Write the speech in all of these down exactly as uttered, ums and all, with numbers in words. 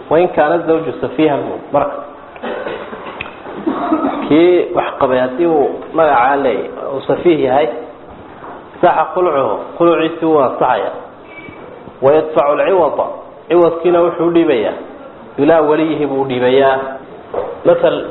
وإن كان الزوج سفيها مرك كي وحقبياتي ما علي وسفيه هاي ساح قلعه قلعي سوى صعيا ويدفع العوض عوض كنا وحولي بيا إلى وليه بولي بيا مثل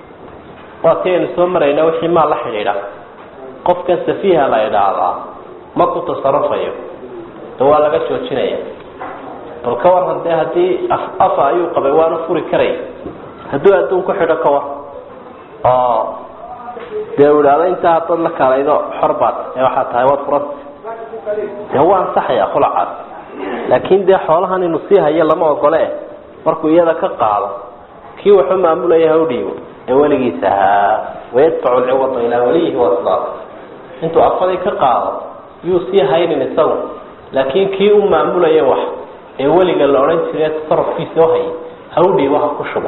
واتين سمرين وحي ما الله حليلا قف كان سفيها لا يدعى ما كنت تصرفيه دوال لغا جوجينaya bal ka war hadii hadii afa ayu qabay waana furi karay haduu aduun ku xidho ka war ah deewlaada inta hadda la kaalaydo xorbaad ee waxa tahay wad furan yawaan saxaya khulaad laakiin de xoolahan inuu si hayo lama ogole markuu iyada ka qaado kii wuxuu maamulaya hawdhiyo ee waligiisa weedfacu al'awd ila walihi wa sallallahu intuu afadi ka qaado yuu si haynin isagu laakiin kii uu maamulaya wax ee waliga la oran jiray tasarrufkiisa wahay hawdii waxa ku shuba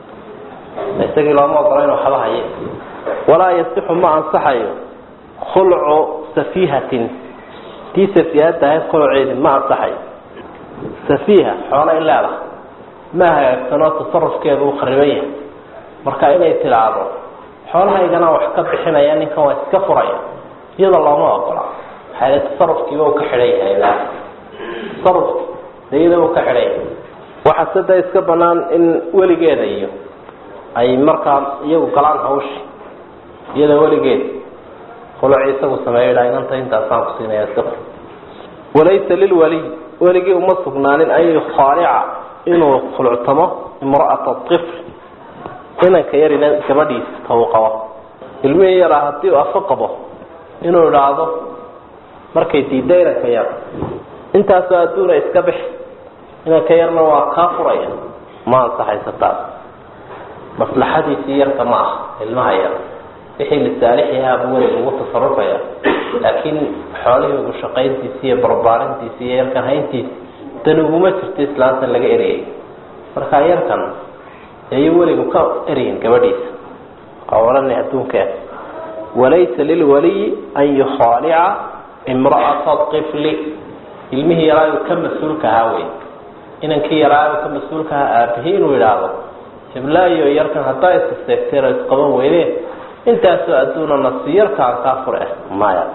isagii loo qorayn waxa haye wala yasihu ma ansahayo khul'u safihatin tii safiyada ay khul'eed ma ansahayo safiha xoolo ilaala ma haysto tasarrufkeedu uu kharibay marka inay tilaado xoolahaygana wax ka bixinaya ninka waa iska furaya iyada looma ogola هذا التصرف كيف هو كحرية هذا تصرف ذي هو كحرية وحسد يسكبنان إن ولي جاد أيه أي مركب يو كلام هوش يدا ولي جاد خلوا عيسى والسماء لا ينتهي أنت أصاب سنة يسكب وليس للولي ولي جاد مصبنان أي خارعة إنه خلع تمه امرأة الطفل هنا كيرنا كبديس توقعه المية راح تيو أفقبه إنه راضه markay diidayna ka yar intaas oo aduuna iska bix ina ka yarna waa ka furaya ma saxaysataa maslaxadiisi yarka ma ilmaha yar wixii lisaalixiha buu ugu tasarrufaya laakiin xoolaha ugu shaqayntiisa iyo barbaarintiisa iyo yarka hayntiisa tan ugu ma jirto islaanta laga eriyay marka yarkan ay waligu ka eriyin gabadhiisa qawlan adduunka walaysa lil wali an yukhali'a امرأة الطفل علمه يراه كم مسؤولك هاوي إن كي يراه كم مسؤولك أبهين ويراه لا يركن حتى يستكثر يتقبل ويليه انت سؤالون النصير كان كافر ما يعني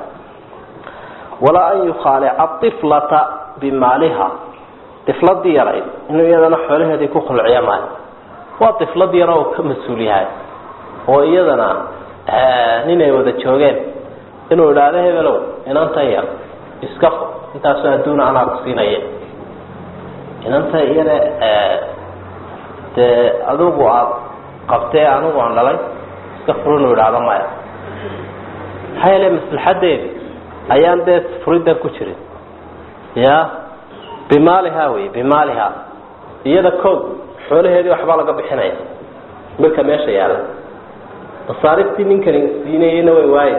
ولا أن يخالع الطفلة بمالها طفلة دي يراه إنه إذا نحوله هذه كخل عيامان وطفلة دي يراه كم مسؤولها وإذا آه نيني وذا تشوغين inuu ilaalo hebelo inanta yar iska intaas aduun aan aqsiinay inanta yar ee de adugu aad qabtay anigu aan dhalay iska furno ilaalo ma hayle maslaxadeed ayaan de furida ku jirin ya bimaaliha way bimaaliha iyada kood xoolaheedii waxba laga bixinaya marka meesha yaala masaariftii ninkan siinayna way waayay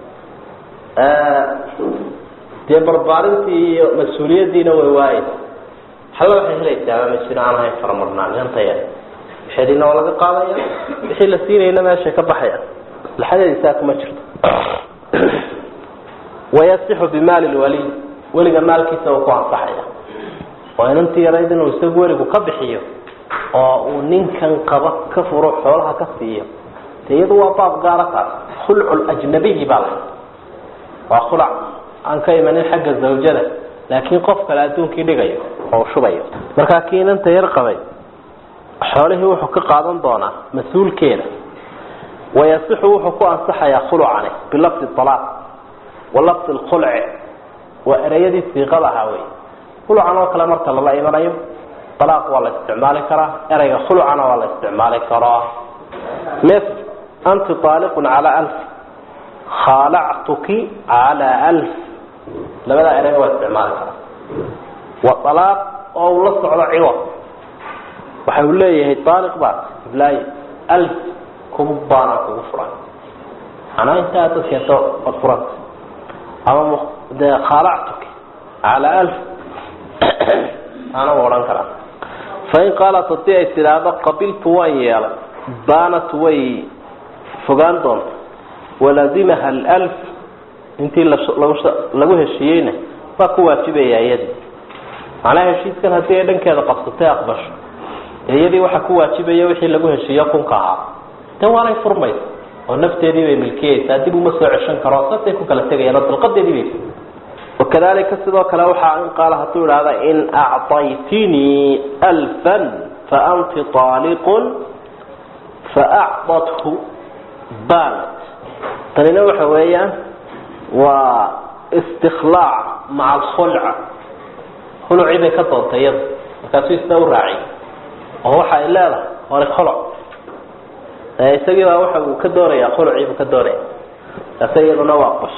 dee barbaarintii iyo mas-uuliyadiina way waayay xalla waxay helaysaa ma jiraan aan hayn faramarnaan yantaya xidina waa laga qaadaya wixii la siinayna meesha ka baxaya laxadeediisa kuma jirto wayasihu bimaal alwali waliga maalkiisa uu ku ansaxaya waa inantii yarayd inuu isagu waligu ka bixiyo oo uu ninkan qaba ka furo xoolaha ka siiyo tayadu waa baab gaara ka khul'u ajnabi baa وخلع عن كيمن حق الزوجة لكن قف لا دون كي دغيو او شبيو marka keenanta yar qabay xoolahi wuxuu ka qaadan doonaa mas'uulkeena wayasihu wuxuu ku ansaxaya khulu'ane bilafd talaq walafd alkhul' wa arayadi siqadaha way khulu'ana kala marka la iimanayo talaq wala isticmaali kara erayga khulu'ana wala isticmaali kara mis anta taliqun ala alf خالعتك على ألف لماذا أريد استعمالك والطلاق أو لصع عوض وحيقول لي طالق بعد بلاي ألف كبانا كفرا أنا انتهت سيطة أطفرا أما خالعتك على ألف أنا وران كلام فإن قال تطيع السلامة قبلت ويا بانت وي فقان دون ولازمها الألف انتي لو هشيينه فكو واجبه يا يدي معناها هشيت كان هدي دن كذا قصتها أقبش iyadii waxa ku waajibaya wixii lagu heshiiyo kunka ahaa tan waanay furmayso oo nafteedii bay milkiyeysaa dib uma soo ceshan karo sabtay ku kala tegayaan oo dalqadeedii bay وكذلك sidoo kale waxa in qaal haduu ilaada in a'taytini alfan fa anti taliq fa a'tathu banat tanina waxa weeyaan waa istikhlaa ma'a al-khul'a khul'i bay ka doontayd markaas istaa u raaci oo waxa ay leedahay hore khul'a ee isagii waxa uu ka dooraya khul'i uu ka dooraya taasayaduna waa qosh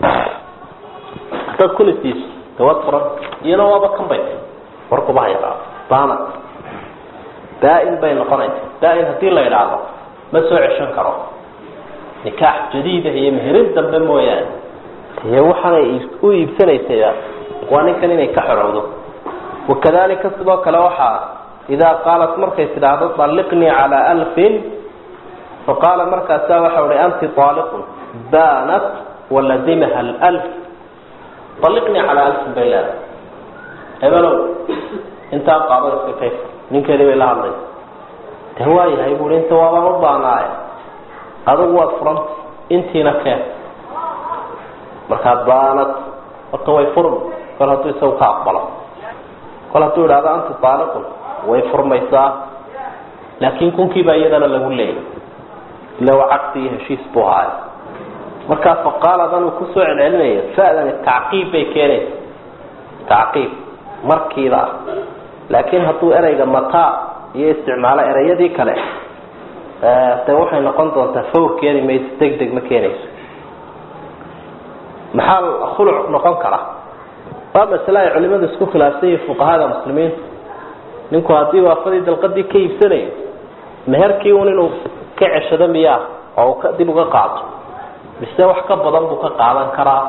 dad kulisiis tawafra iyana waaba kan bay warku baa yaraa baana daa'im bay noqonaysaa daa'im hadii la yiraahdo ma soo ceshan karo nikah jadiid ah iyo meherin dambe mooyaan ee waxana u iibsanaysaa waa ninkan inay ka xorowdo wakadalika sidoo kale waxa ida qaalat markay tiraahdo talliqni ala alfin فقال markaas waxa uu anti taliq banat walazimha alf طلقني على ألف بلاد هبلو انت قابل كيف من كده بلا الله تهواي هيقول انت والله ربنا هذا هو فرن انت نكه مركبانت وقوي فرن قالوا تسوق اقبل قالوا تقول هذا انت طالق ويفرميسا لكن كن كي بايدنا له لي لو عقدي هشيس بوها marka faqaaladan ku soo celcelinaya faadan tacqiib bay keenay tacqiib markiiba laakiin haduu erayga mata iyo isticmaalo erayadii kale ee taa waxay noqon doontaa fawrkeedi ma degdeg ma keenayso maxal khuluc noqon kara waa mas'ala culimadu isku khilaafay fuqahaada muslimiin ninku hadii waafadii dalqadii ka iibsanay meherkii uu inuu ka ceshado miyaa oo ka dib uga qaato bise wax ka badan buu ka qaadan karaa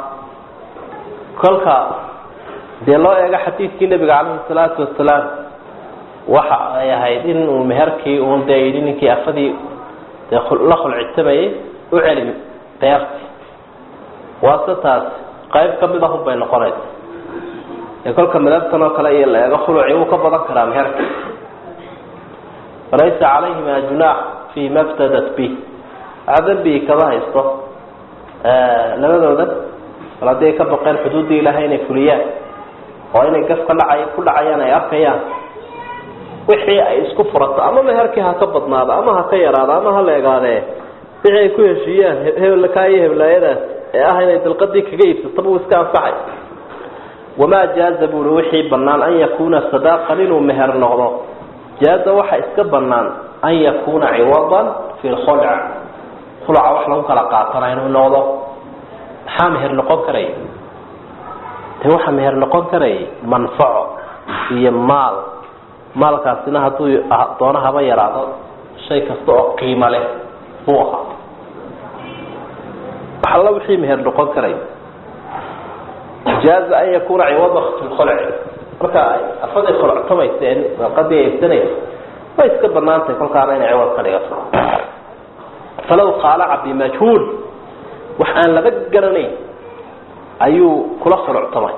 kolka de loo eega xadiiskii nabiga calayhi salaatu wasalaam waxa ay ahayd in uu meherkii uu deeyay ninkii afadii de la khulcitamay u celim beerti waasataas qayb ka mid ah bay noqonaysaa ee kolka madabtan oo kale ay la eego khuluci uu ka badan karaa meherkii laysa calayhi ma junah fi mabtadat bi adabi kaba haysto labadooda waladay ka baqeen xuduudii ilaahay inay fuliyaan oo inay gaf ka dhacay ku dhacayaan ay arkayaan wixii ay isku furato ama meherkii ha ka badnaado ama ha ka yaraado ama ha leegaade wixii ay ku heshiiyaan hebel ka ay heblaayada ee ah inay dalqadii kaga iibsato buu iska anfacay wama jaaza buu wixii banaan an yakuna sadaqan inuu meher noqdo jaaza waxa iska banaan an yakuna ciwadan fi al-khul'a khul'a wax lagu kala qaatana inuu noqdo maxaa meher noqon karay te waxa meher noqon karay manfaco iyo maal maalkaasina haduu doona haba yaraado shay kasta oo qiimo leh buu ahaa waxa la wixii meher noqon karay jaaza an yakuna ciwada fi al-khul'a marka afadii khul'tamayseen qadii ay sanay way iska banaantay kolkaana inay ciwad ka dhigato فلو خالع بمجهول وحان لبا غراني ايو كلا خلعتمay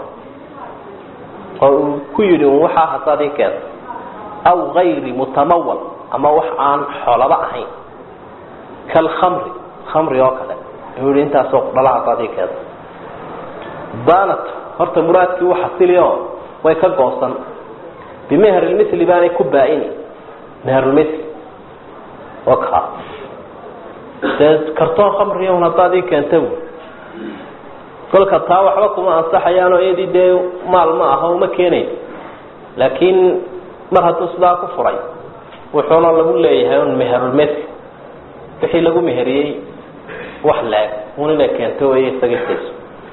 oo ku yiri waxa hasadii keen aw غير متمول ama wax aan xolaba ahayn kal khamri khamri oo kale yiri inta soo dhala hasadii keen banat horta muraadkii waxa siliyo way ka goosan bimeher misli baanay ku baa'ini meher misli waka kartoon khamriyo una taadi keentay kolka taa waxba kuma ansaxayaan oo eedii de maal ma aha uma keenay laakiin mar hadduu sidaa ku furay wuxuuna lagu leeyahay un meherul mesl wixii lagu meheriyey wax laag unina keento way isagiisu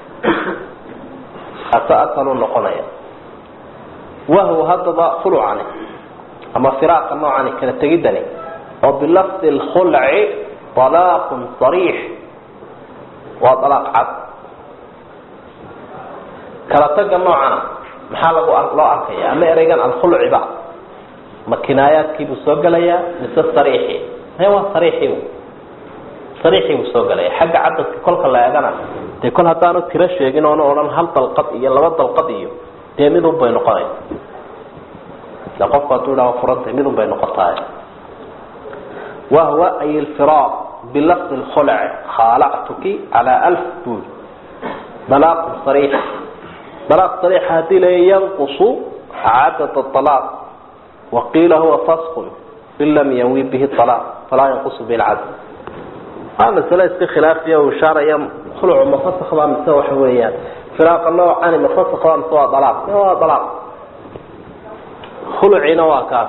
hata asalu noqonaya وهو هذا خلعان أما فراق نوعا كان تجدني وبلفظ الخلع طلاق صريح وطلاق عبد كلا تجد نوعا محله الله أركيا أما إرجان الخلع بعض ما كنايات كيف السوق ليا مثل صريحي هو صريحي صريحي السوق ليا حاجة عدد كل كلا يجانا تكون هتانو ترش يجينا أنا أوران هل طلقت يلا بدل القضية تيمينهم بين قاين لقفة تقولها وفرنت مذن بين قطايا وهو أي الفراق بلفظ الخلع خالعتك على ألف بول بلاغ صريح بلاغ صريح هذه لا ينقص عادة الطلاق وقيل هو فسق إن لم ينوي به الطلاق فلا ينقص به العدل. هذا مسألة استخلافية وشارعية خلع مفسخ ما مسوى حويات فراق النوع عن مفسخ ما مسوى طلاق هو طلاق خلعي نواكاس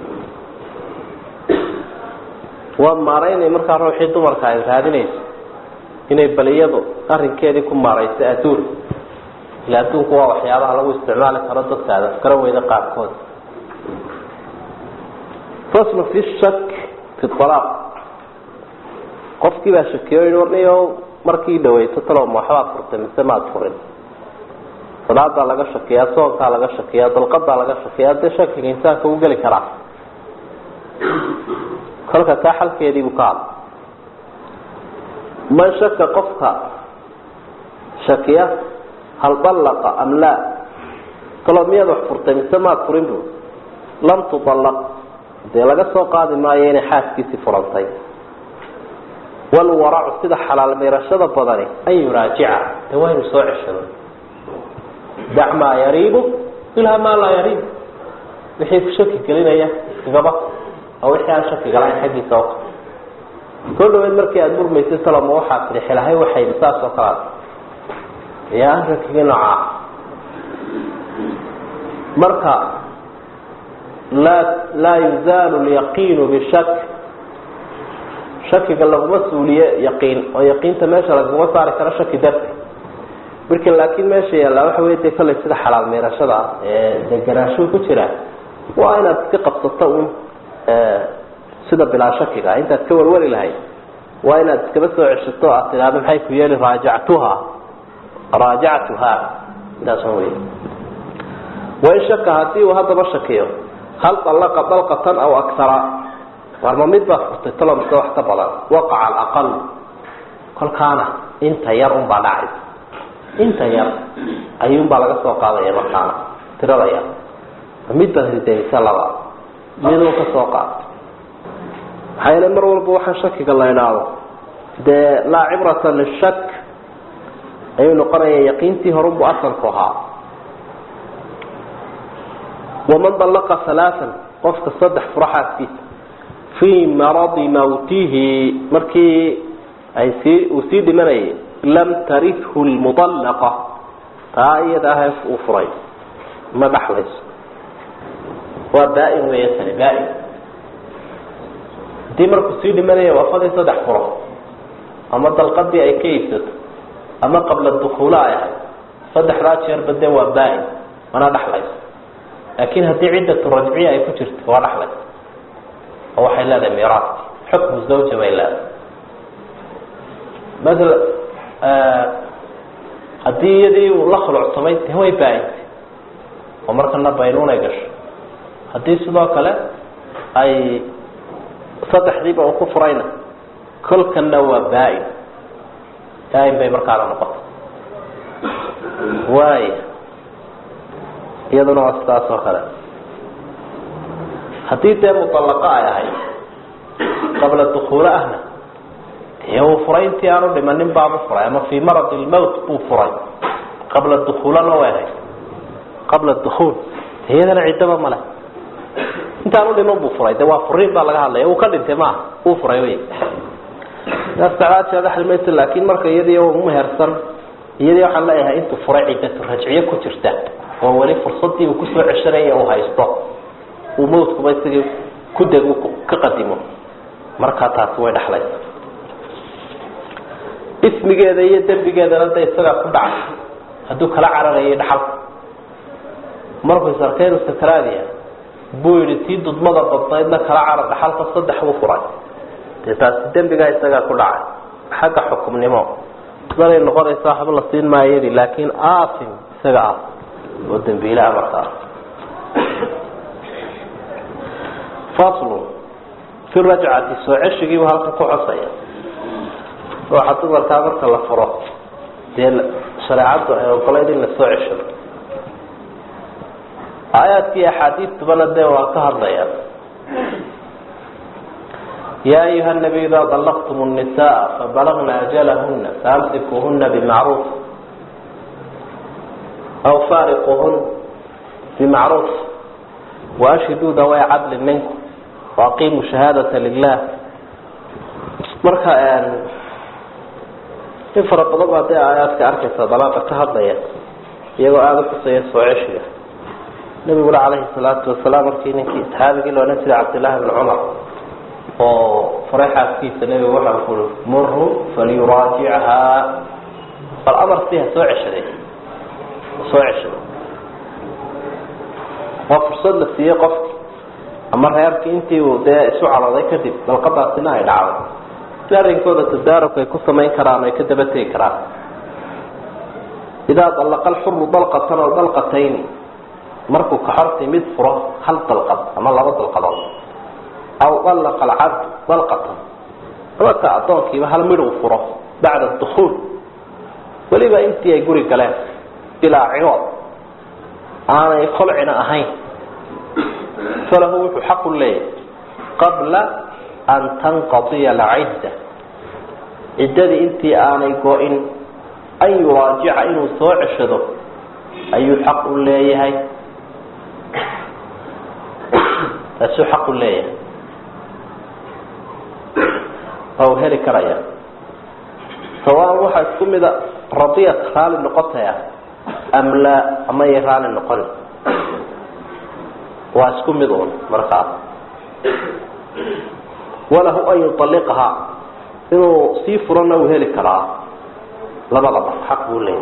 ومارين مركا روحي دمركا هذين inay baliyadu arrinkeedii ku maaraysay aduun ila aduunku waa waxyaabaha lagu isticmaali karo dadkaada kara weyda qaarkood fasl fi shak fi talaq qofkii baa shakiyo inuu markii dhaweyto talo ma waxba furtay mise ma furin salaada laga shakiyaa soonka laga shakiyaa dalqada laga shakiyaa de shakiga insaanka uu gali karaa kolka ka xalkeedii uu ka من شك قفك شكية هل طلق أم لا طلب ميضح فرطين السماء فرنبه لم تطلق دي لغا سوقاد ما يني حاسكي فرنطين والورع السيدة حلال ميرشد البضاني أن يراجع توين سوع الشرط دع ما يريبه إلها ما لا يريب بحيث شكي كلين اياه قبط أو إحيان شكي قلعين حقي سوق كل من مركي أدور ميسي سلام وحاك لحلهاي وحي بساس وقرات يا أهلك ينعى مركا لا لا يزال اليقين بالشك شك قال له مسؤولية يقين ويقين تماشى لك وصار كرا شك درك بركن لكن ماشي لا وحويتي كل سيده حلال ميرشدا ee garasho ku jira waa inaad ka qabsato un sida bila shakiga inta ka warwari lahay waa inaad iska soo ceshato aad maxay ku yeeli raajactuha raajactuha daasoo weey way shaka hadii uu hadaba shakiyo hal talaqa dalqatan aw akthara warma mid ba furtay talab soo wax ka badan waqa al aqal kal kana inta yar un baa dhacay inta yar ayuun baa laga soo qaadaya markaana tirada yar mid baa hiday salaba midoo ka soo qaad hayna mar walba waxa shakiga la ilaalo de la ibrata lishak ay noqonaya yaqinti horub asalku ha ومن طلق ثلاثا قفك صدح فرحات فيه في مرض موته مركي اي سي وسيد مني لم ترثه المطلقه فايدها وفري ما بحلس ودائم ويسري دائم دي مركو سيد مني وفضي صدح فرح اما القضيه اي كيفت اما قبل الدخول اي صدح راتشر بده ودائم وانا بحلس لكن هذه عدة الرجعية أي كترت ورحلة هو حلال ميراث حكم الزوجة وإلا مثلا هذه يدي والله العصمين هو يباين ومركنا باينون يقش هذه صداقة لا أي صدح ذيبا وكفرين كل كنوا باين دائم باي مركنا نقط واي iyaduna waa sidaas oo kale hadii ay mutalaqa ay qabla dukhul ahna yow furaynti aanu dhimanin baa furay ama fi marad al maut buu furay qabla dukhul la waayay qabla dukhul iyadana cidaba mala inta aanu dhiman buu furay waa furin baa laga hadlay uu ka dhintay ma uu furay way nastaad hada halmayt laakiin marka iyadii uu muhersan iyadii waxa la yahay intu furay cidda rajciye ku jirta وولي فرصتي وكسو عشرية وهايسطة وموت كبايسي كده كقدمه مركاتات وين أحليس اسمي جاذا يدبي جاذا لدى يستغى كدع هدوك لا عرر يدحل مركو سركين وستكرادية بوي رتيد ضمضة بطايدنا كلا عرر دحل تصدح وفراي تتاسدين بجاء يستغى كدع حق حكم نمو ظلي النقاط صاحب الله سين ما يدي لكن آثم استغى ودن بيلا مرقا فاصل في الرجعة سوعشقي وهلك كعصية وحطوا مركابرك لفرق ديال شريعته وقليدين للسوعشق آيات في أحاديث تبنى وكهر ضيان يا أيها النبي إذا طلقتم النساء فبلغن أجلهن فأمسكوهن بمعروف أو فارقوهن بمعروف وأشهدوا ذوي عدل منكم وأقيموا شهادة لله مركا أن يفرق ضبط آيات كأركسة ضلاقة كهضية يقول هذا قصة وعشية النبي يقول عليه الصلاة والسلام مركين في إسحابه قال ونسل عبد الله بن عمر وفريحة في النبي وحده مره فليراجعها فالأمر فيها سوء عشرة سوء عشرة وفرصد لسيه قفك أما رأيك أنت وده سوء على ذلك كذب بل قطع سناه العالم لأن كودة الدارك يكون مين كرام يكذبتي كرام إذا طلق الحر طلقة أو طلقتين مركو كحرت مدفرة هل طلقت أما الله طلقت أو طلق العبد طلقة وكا أعطوك هل مدفرة بعد الدخول ولما أنت يقولي كلام بلا عوض أنا يخلعنا أهين فله حق لي قبل أن تنقضي العدة عدة أنت أنا يقول أن يراجع إنه سوء عشده أي حق لي هاي أسو حق لي أو هذه كرايا سواء واحد كم إذا رضيت خال النقطة أم لا أما يخال النقطة واسكم مدون مركات وله أن يطلقها إنه صفرنا وهلك كرا لما لما حق لي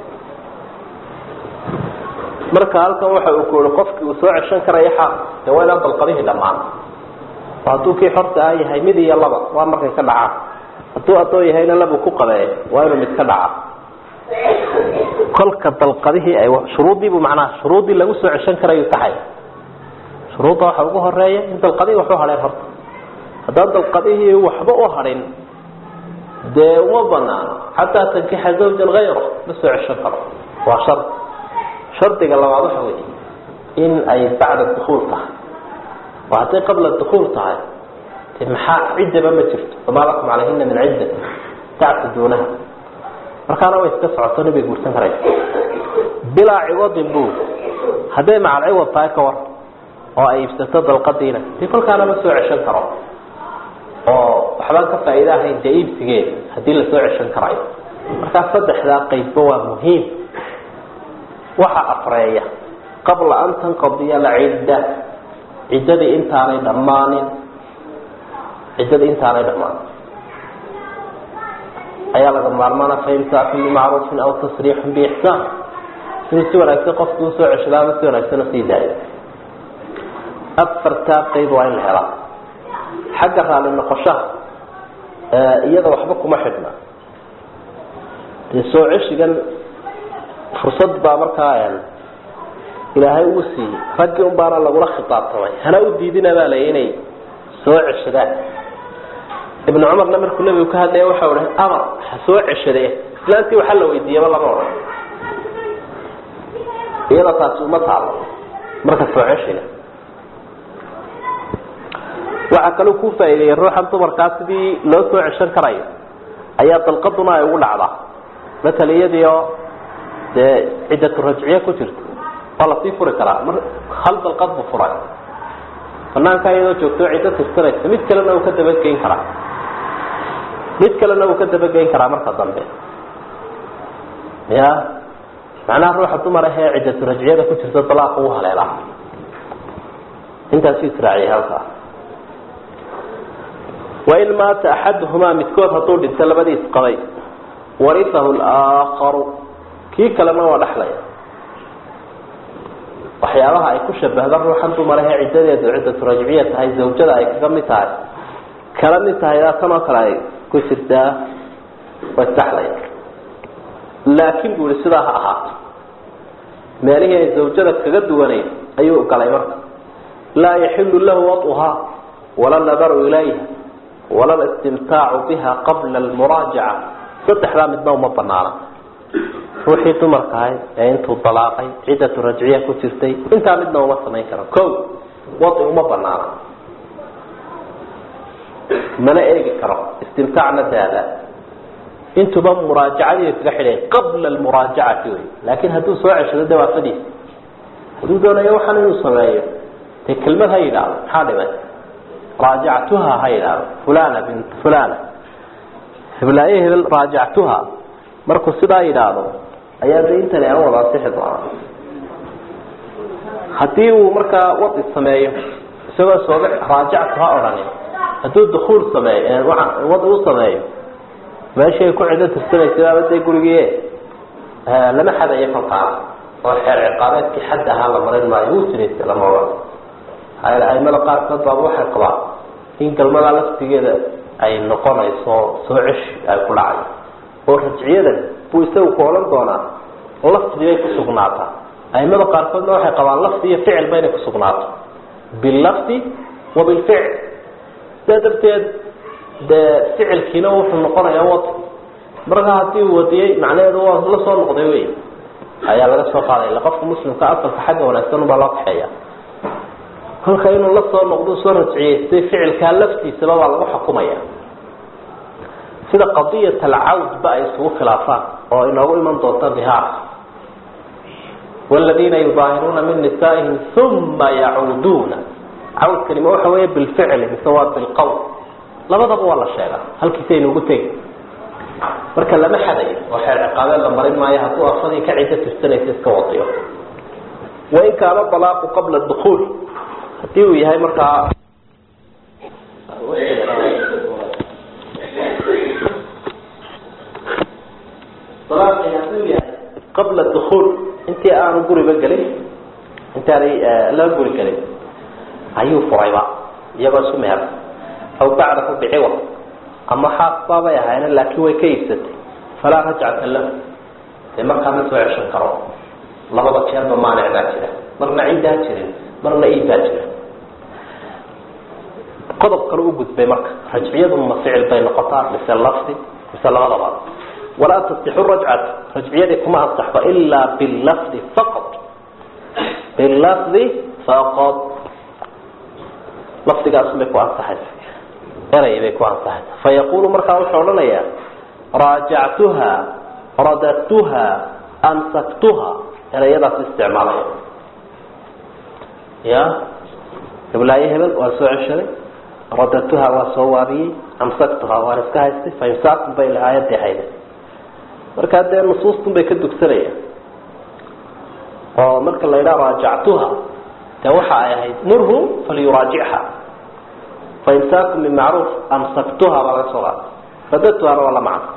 marka halkan waxa uu kooro qofkii uu soo ceshan karay xaq dawada dalqadihi dhamaan waadu kii xorta ay yahay mid iyo laba waa markay ka dhacaan haduu adoo yahayna laba ku qabay waa inuu mid ka dhaca kolka dalqadihi ay shuruudii buu macnaa shuruudii lagu soo ceshan karay tahay shuruuda waxa ugu horeeya in dalqadihi wuxuu haleen horta hadaa dalqadihi waxba oo harin de uma banaan hatta tankixa zawjan ghayra ma soo ceshan karo waa shart شرط قال الله واضح وي إن أي بعد الدخول طه وهذا قبل الدخول طه تمحى عدة بما تفت وما لكم عليهن من عدة تعتدونها مركانا ويستسعى الطنب يقول سنكرين بلا عوض بو هذا مع العوض طه كور وأي يفتتد القدينة يقول كان مسوع عشان كرام وحبان كفا إذا هي جايب سجين هذه لسوع عشان كرام مركا صدح ذا قيبوة مهم waxa afreeya qabla an tanqadiya al-idda idada intaanay dhamaanin idada intaanay dhamaan ayaa laga maarmaana faynta fi ma'ruf aw tasriix bi ihsan si wanaagsan qofku soo ceshada si wanaagsan si daay afarta qayb waa in la helaa xagga raali noqoshaha iyada waxba kuma xidhna soo ceshigan fursad baa markaa ilaahay uu siiyay ragii un baana lagu khitaabtamay hana u diidina baa leeyahay soo ceshadaan ibn umar markuu nabiga ka hadlay waxa uu dhahay amar soo ceshadee islaantii waxa la weydiiyay laba oran iyada taas uma taalo marka soo ceshada waxa kale ku faa'iideeyay ruuxan dumarkaas sidii loo soo ceshan karayo ayaa dalqaduna ay ugu dhacdaa mataliyadiyo عدة الرجعية كتير والله في فرق كلام خلط القلب فرق فنان كان يدو جوكتو عدة السنة ميت كلنا وكتبت كين كلام ميت كلنا وكتبت كين كلام مركز ضمبه يا معناه روح الضمرة هي عدة الرجعية كتير تطلق وها لا لا انت في سراعي هذا وإن مات أحدهما متكوت هطول التلبدي قضي ورثه الآخر kii kalena waa dhaxlaya waxyaabaha ay ku shabahdaan ruuxan dumaraha ciidadeeda ciidada rajciya tahay zawjada ay kaga mid tahay kala mid tahay tan oo kale ay ku jirtaa waa dhaxlaya laakiin buu sidaa ha ahaato meelihii ay zawjada kaga duwanay ayuu galay marka la yahillu lahu wad'uha wala nadaru ilayha wala istimta'u biha qabla al-muraja'a saddexda midna uma banaana ruuxii dumarka ahayd ee intuu dalaaqay ciddatu rajciya ku jirtay intaa midna uma samayn karo ko wadi uma banaana mana eegi karo istimtaacna daada intuba muraajacadii kaga xidhay qabla almuraajacati wey laakiin hadduu soo ceshado dawaafadiisa hadduu doonayo waxaan inuu sameeyo dee kelmad ha yidhaahdo maxaa dhimay raajactuha ha yidhaahdo fulana bint fulana heblaaye hebel raajactuha markuu sidaa yidhaahdo ayaa de intani aan wada ansixi doonaa haddii uu markaa wadi sameeyo isagoo sooba raajactu ha odhanin hadduu dukuul sameeyo wadi u sameeyo meeshay ku cido tirsanaysa dee gurigii lama xadayo kolkaana oo xeer ciqaabeedkii xad ahaa la marin maayo wuu sinaysa lama oran aimada qaarkood baaba waxay qabaan in galmada laftigeeda ay noqonayso soo ceshi ay ku dhacay oo rajciyadan buu isagu ku odhan doonaa laftigii bay ku sugnaataa aimada qaarkoodna waxay qabaan lafti iyo ficil ba inay ku sugnaato bilafdi wa bilficil sidaa darteed dee ficilkiina wuxuu noqonayaa wadi marka haddii uu wadiyey macnaheedu waa la soo noqday wey ayaa laga soo qaaday ila qofka muslimka asalka xagga wanaagsan ubaa loo kaxeeya kolka inuu la soo noqdo soo rajciyeystay ficilkaa laftiisaba baa lagu xukumaya sida qadiyat alcawd ba ay isugu khilaafaan oo inoogu iman doonta bihaar والذين يظاهرون من نسائهم ثم يعودون عود كلمة waxa weeye بالفعل سواء بالقول labadaba waa la sheegaa halkiisay nagu tegi marka lama xadayo oo xeer ciqaabeed la marin maayo hadduu afadii ka cido tirsanaysa iska wadiyo wain kaana talaaqu qabla dukuul haddii uu yahay markaa talaaqi hadduu yahay qabla dukuul intii aanu guriba gelin intaanay laba guri gelin ayuu furayba iyagoo isu meher aw bacdahu biciwad ama xaas baabay ahaayeen laakiin way ka iibsatay falaa rajcata lahu dee markaa ma soo ceshan karo labada jeerba maanic baa jira marna ciidaa jirin marna iibaa jira qodob kale u gudbay marka rajciyadu ma ficil bay noqotaa mise lafdi mise labadaba walaa tasixu rajcatu rajciyadii kuma ansaxba ilaa bilafdi faqad bilafdi faqad lafdigaas bay ku ansaxaysa eray bay ku ansaxaysa fayaqulu markaa wuxuu odhanayaa raajactuha radadtuha amsaktuha erayadaas isticmaalaya ya heblaaye hebel waa soo ceshaday radadtuha waa soo waabiyey amsaktuha waan iska haystay faimsaakun bay aayadii hayda markaa dee nusuustun bay ka dugsanayaan oo marka la yidhaha raajactuha dee waxa ay ahayd murhu falyuraajicha faimsaakun bimacruuf amsaktuha baa laga soo qaada radadtuhana waa la macno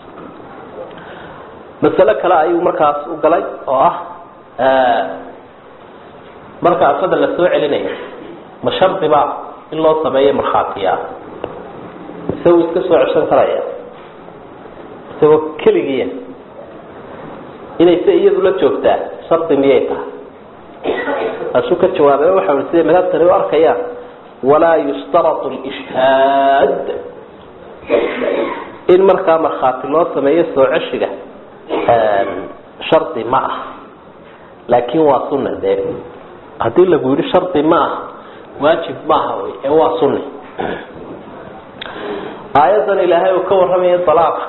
masale kale ayuu markaas u galay oo ah marka afada la soo celinayo ma shardi baa in loo sameeyo markhaatiya isagoo iska soo ceshan karaya isagoo keligiiya inayse iyadu la joogtaa shardi miyay tahay asuu ka jawaabay waxa ui siday madhabtani u arkayaan walaa yushtaratu lishhaad in markaa markhaati loo sameeyo soo ceshiga shardi ma ah laakiin waa sunna dee haddii lagu yidhi shardi ma ah waajib maaha wy ee waa sunni aayadan ilaahay uu ka warramaya dalaaqa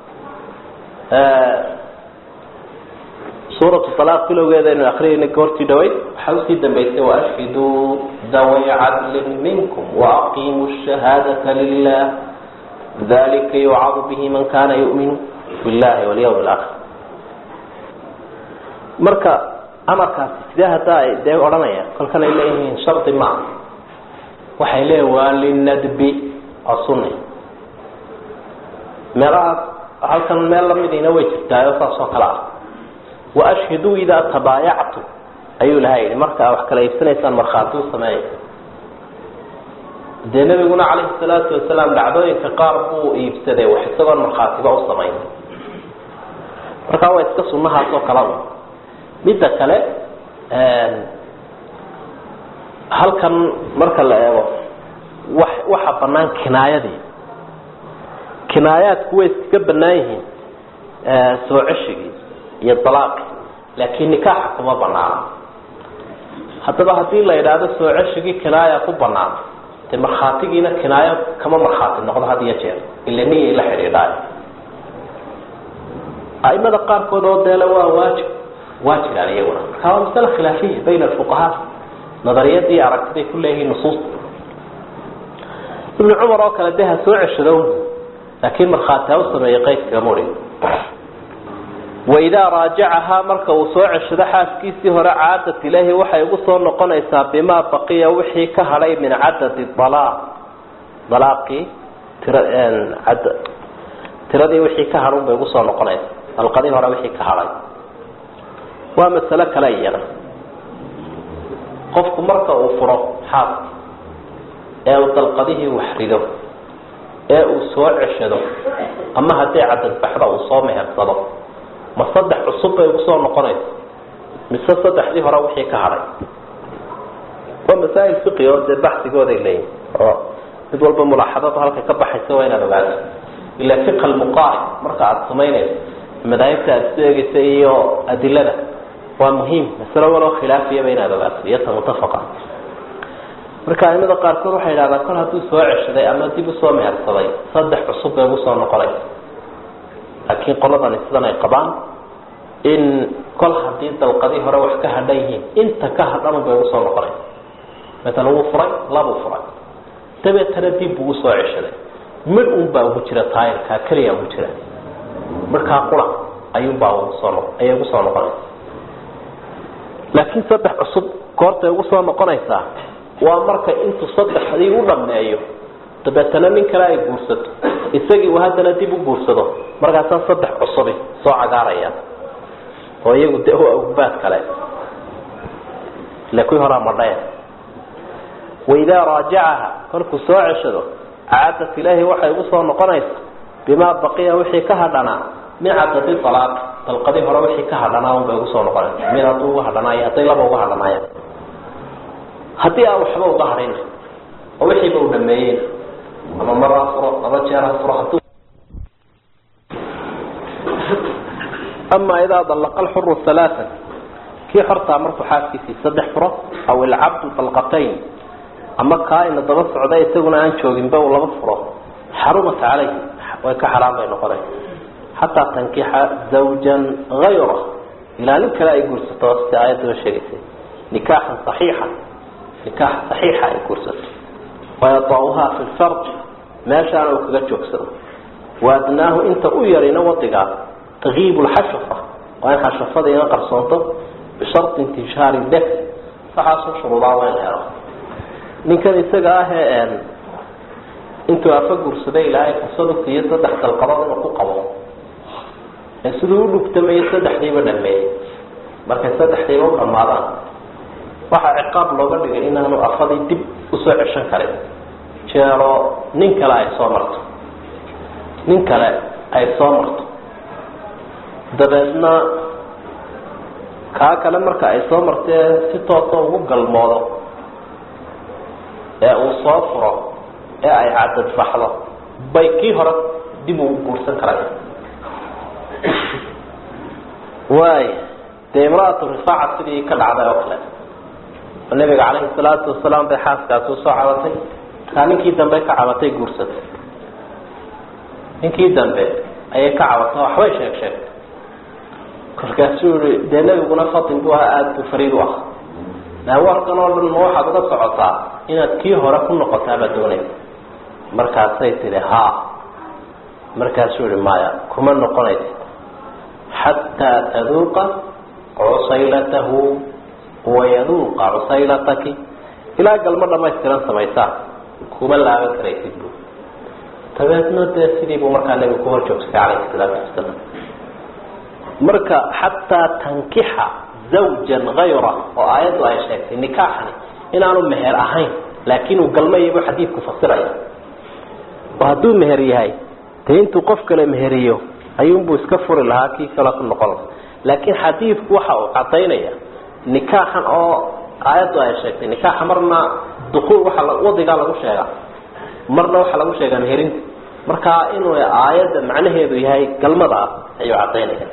suuratu alaaq bilowgeeda aynu akriyayna goortii dhaweyd waxaa usii dambaysay waashhiduu daway cadlin minkum waaqiimuu shahaadata lilah dalika yucadu bihi man kana yu'minu billahi walyawm alaakhir marka amarkaasi sidee hadda ay dee odhanayaan kolkan ay leeyihiin shardi maa waxay leeyihin waa linadbi waa sunni meelahaas halkan meel lamidiina way jirtaayo saas oo kale ah waashhiduu idaa tabaayactu ayuu ilahay yihi marka wax kala iibsanaysaan markhaati u sameeya dee nabiguna calayhi salaatu wasalaam dhacdooyinka qaar buu iibsaday wax isagoon markhaatiba u samayn markaa waa iska sunnahaas oo kalea midda kale halkan marka la eego wa waxa banaan kinaayadii kinaayaadku way iskaga banaan yihiin soo ceshigi iyo talaaqi laakiin nikaaxa kuma banaana haddaba haddii la yidhaahdo soo ceshigii kinaaya ku banaan dee markhaatigiina kinaayo kama markhaati noqdo had iyo jeer ila niyay la xidhiidhaayo aimada qaarkood oo deele waa waajib waa jiraan iyaguna marka waa masale khilaafiya bayna alfuqahaa nadariyadii aragtiday ku leeyihiin nusuusta ibnu cumar oo kale dee ha soo ceshado laakiin markhaati ha u sameeyey qaydkaga muri waidaa raajacahaa marka uu soo ceshado xaaskiisii hore caadat ilaahi waxay ugu soo noqonaysaa bimaa baqiya wixii ka hadhay min cadadi alaaq dalaaqii tira ad tiradii wixii ka hadhun bay ugu soo noqonaysaa dalqadii hore wixii ka hadhay waa masalo kale iyana qofku marka uu furo xaaska ee uu dalqadihii wax rido ee uu soo ceshado ama haddii cadad baxda uu soo mehersado ma saddex cusub bay ugu soo noqonaysa mise saddexdii hore wixii ka hadhay waa masaa'il fiqi oo dee baxsigooday leeyihin oo mid walba mulaaxadada halka ka baxaysa waa inaad ogaato ilaa fiqa almuqaari marka aada samaynayso madaahibta aada isu eegaysa iyo adilada waa muhiim masalo waloo khilaafiyaba inaad ogaato iyo ta mutafaqa marka aimada qaarkood waxay idhahdaan kol hadduu soo ceshaday ama dib usoo mehersaday saddex cusub bay ugu soo noqonaysa laakiin qoladani sidan ay qabaan in kol haddii dalqadii hore wax ka hadhan yihiin inta ka hadhan bay ugu soo noqonaysa maala wuu furay labuu furay dabeetana dib buu usoo ceshaday mid un baa ugu jira taayirkaa keliya ugu jira markaa qura ayuunbaa ugu soo noq ayay ugu soo noqonaysa laakiin saddex cusub goortay ugu soo noqonaysaa waa marka intuu saddexdii u dhameeyo dabeetana nin kale ay guursato isagii uu haddana dib u guursado markaasaa saddex cusubi soo cagaarayaan oo iyagu de waa ugbaad kale ila kuwii horaa madhaya waidaa raajacaha markuu soo ceshado caadat ilaahi waxay ugu soo noqonaysa bimaa baqiya wixii ka hadhanaa min cadadi alaaq dalqadii hore wixii ka hadhanaa unbay ugu soo noqonaysa mid hadduu uga hadhanaayo hadday laba uga hadhanaayaan haddii aan waxba uga hadhayna oo wixiiba u dhameeyeyna ama mar ha furo laba jeer ha furo haduu ama idaa dalaqa alxuru halaaan kii xortaa markuu xaaskiisii saddex furo aw ilcabdu dalqatayn ama kaa ina daba socda isaguna aan jooginba uu laba furo xarumat calayh way ka xaraam bay noqonaysa xataa tankixa zawjan hayra ilaa nin kale ay guursato si aayadaba sheegaysay nikaaxan saxiixa nikaax saxiixa ay guursato wayadauhaa fi lfarj meeshaana uu kaga joogsado waadnaahu inta u yarina wadigaa tagiibu lxashafa waa in xashafada ina qarsoonto bisharti intishaari def saxaasoo shuruudaa waa in la helo ninkan isaga ahee intuu afa guursaday ilaahay fursad u siiyo saddex dalqadood inuu ku qabo ee siduu u dhugtamayo saddexdiiba dhameeyey markay saddexdiiba u dhammaadaan waxaa ciqaab looga dhigay inaanu afadii dib usoo ceshan karin jeero nin kale ay soo marto nin kale ay soo marto dabeedna kaa kale marka ay soo martee si toosa ugu galmoodo ee uu soo furo ee ay cadad baxdo bay kii hore dib ugu guursan karaya waay dee imraatu rifaaca sidii ka dhacday oo kale nabiga calayhi salaatu wasalaam bay xaaskaasi usoo cabatay markaa ninkii dambe ka cabatay guursatay ninkii dambe ayay ka cabatay waxbay sheeg sheegtay kolkaasuu i dee nebiguna fatin buu ahaa aada buu fariid u ah warkan oo dhan ma waxaad uga socotaa inaad kii hore ku noqotaabaa doonaysa markaasay tihi haa markaasuu ihi maya kuma noqonaysa xataa taduuqa cusaylatahu wayaduuqa cusaylataki ilaa galmo dhamaystiran samaysaa kuma laaban karaysid bu dabeedna dee sidii buu markaa nebigu ku hor joogsatay calayhi salaatu wasalaam marka xataa tankixa zawjan hayra oo aayaddu ay sheegtay nikaaxani inaanu meher ahayn laakiin uu galmaybu xadiidku fasiraya oo hadduu meher yahay dee intuu qof kale meheriyo ayuunbuu iska furi lahaa kii kale ku noqon laha laakiin xadiidku waxa uu cadaynaya nikaaxan oo aayaddu ay sheegtay nikaaxa marna dukuul waxa wadigaa lagu sheegaa marna waxaa lagu sheegaa meherinta markaa inuu aayadda macnaheedu yahay galmada ah ayuu cadaynaya